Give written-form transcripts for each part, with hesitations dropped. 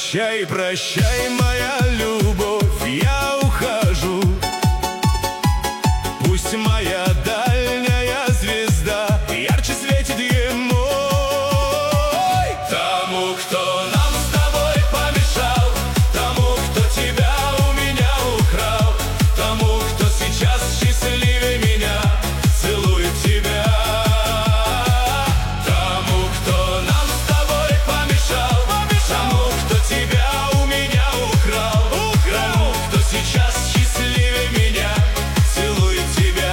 Прощай, прощай, моя любовь, я ухожу. Пусть моя дальняя звезда ярче светит ему. Тому, кто нам с тобой помешал, тому, кто тебя у меня украл, тому, кто сейчас счастливее меня целует тебя. Тому, кто нам с тобой помешал, тому, кто тебя у меня украл, тому, кто сейчас счастливее меня целует тебя.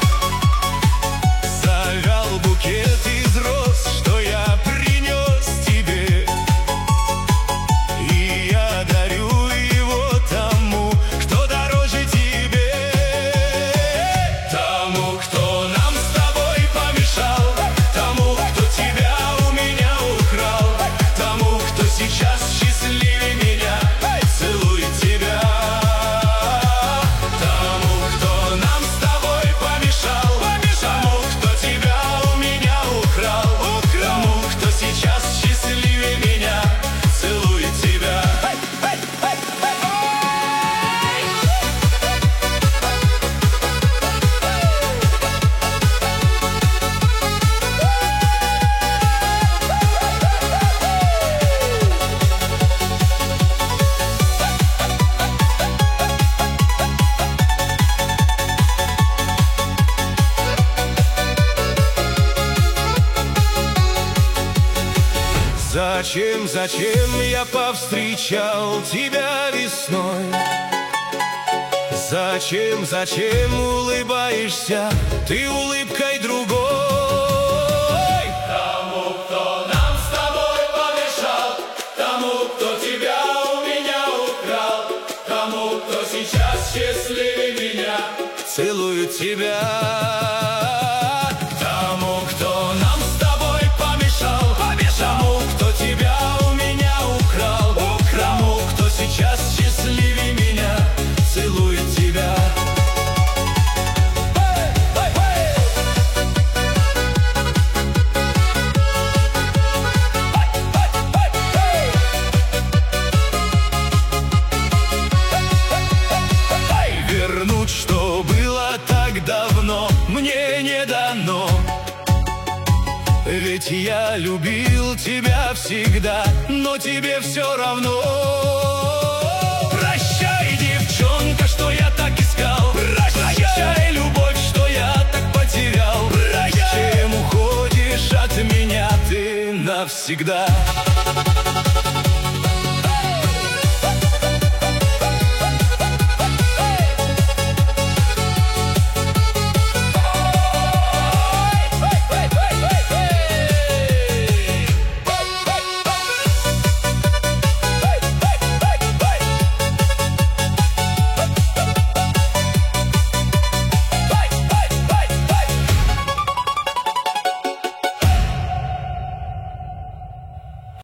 Завял букет из роз, что я принес тебе, и я дарю его тому, кто дороже тебе. Тому, кто нам с тобой помешал, тому, кто тебя у меня украл, тому, кто сейчас счастливее меня целует тебя. Тому, кто нам с тобой помешал, тому, кто тебя у меня украл, тому, кто сейчас счастливее меня целует тебя. Зачем я повстречал тебя весной? Зачем улыбаешься ты улыбкой другой? Тому, кто нам с тобой помешал, тому, кто тебя у меня украл, тому, кто сейчас счастливее меня целует тебя. Тому, кто нам с тобой помешал, тому, кто тебя у меня украл, тому, кто сейчас счастливее меня целует тебя. Вернуть, что было так давно, мне не дано. Ведь я любил тебя всегда, но тебе все равно. Прощай, девчонка, что я так искал, прощай, любовь, что я так потерял. Зачем уходишь от меня ты навсегда?